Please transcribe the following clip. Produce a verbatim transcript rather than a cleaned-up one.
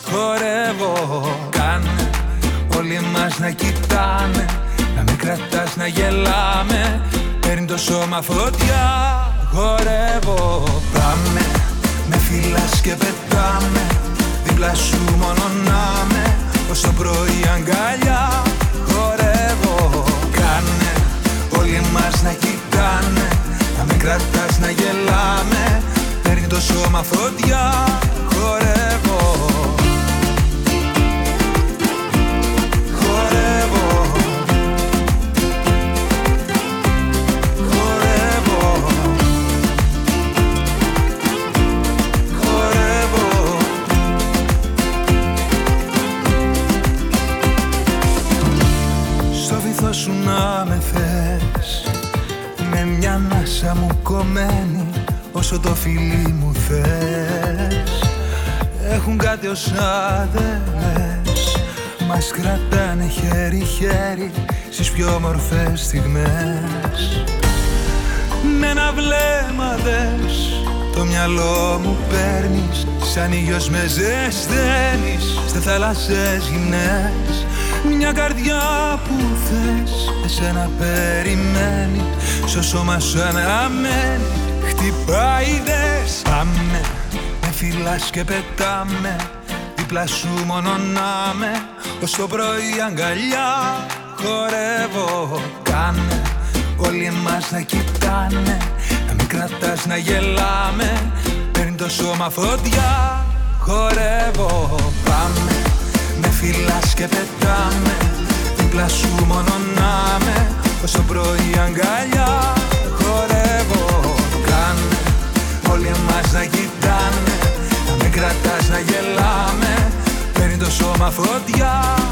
χορεύω. Κάνε όλοι μας να κοιτάνε, να μην κρατάς να γελάμε. Παίρνει το σώμα φωτιά, χορεύω. Πάμε, με φυλάς και πετάμε, δίπλα σου μόνο να με, ως το πρωί αγκαλιά, χορεύω. Κάνε όλοι μας να κοιτάνε, να μην κρατάς να γελάμε. Παίρνει το σώμα φωτιά, χορεύω. Χορεύω. Χορεύω. Χορεύω. Στο βυθό σου να με θες, με μια ανάσα μου κομμένη, όσο το φιλί μου θες. Έχουν κάτι ως άδελες, μας κρατάνε χέρι-χέρι στις πιο όμορφες στιγμές. Με ένα βλέμμα δες, το μυαλό μου παίρνεις, σαν ήλιος με ζεσταίνεις, σε θάλασσες γυμνές. Μια καρδιά που θες, εσένα περιμένει, στο σώμα σου αναμένει. Χτυπάει δες, πάμε, με φυλάς και πετάμε, δίπλα σου μόνο να με, ως το πρωί αγκαλιά, χορεύω. Κάνε όλοι εμάς να κοιτάνε, να μην κρατάς να γελάμε. Παίρνει το σώμα φωτιά, χορεύω. Πάμε, με φυλάς και πετάμε, δίπλα σου μόνο να με, ως το πρωί αγκαλιά, χορεύω. Κάνε όλοι εμάς να κοιτάνε, να μην κρατάς να γελάμε. Παίρνει το σώμα φωτιά,